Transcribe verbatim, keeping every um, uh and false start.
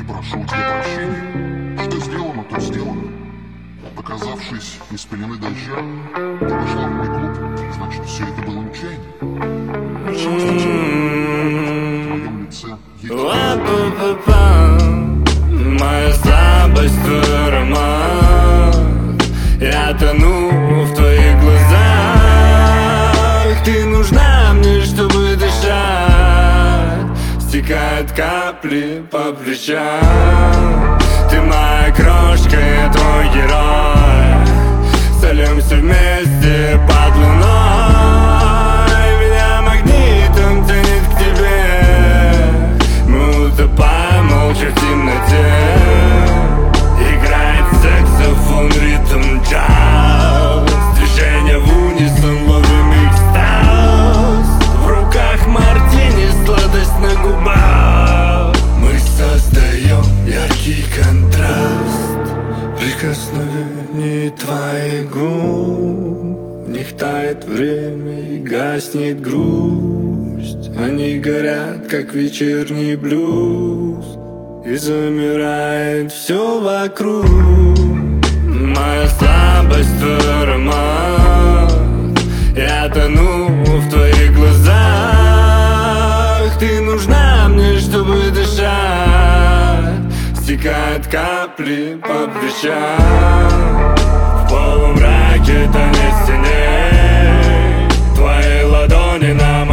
и прошу у тебя прощения. Что сделано, то сделано. Показавшись из пелены дождя, ты вошла в мой клуб, значит, все это было нечаянно. Что означает? В твоем лице есть... Моя слабость, твой аромат. Я тону в твоих глазах. Ты нужна мне, чтобы дышать. Стекают капли по плечам. Ты моя крошка, я твой герой. Солимся вместе под луной. Меня магнитом тянет к тебе. Мы утопаем молча в темноте. Играет саксофон, ритм джаз. Движение в унисон, ловим экстаз. В руках мартини, сладость на губах. Мы создаем яркий контраст. Прикосновение твоих губ. В них тает время и гаснет грусть. Они горят, как вечерний блюз. И замирает все вокруг. Моя слабость, твой аромат. Я тону в твоих глазах. Ты нужна мне, чтобы дышать. Стекают капли по плечам. В полумраке тонет теней. Твои ладони на моей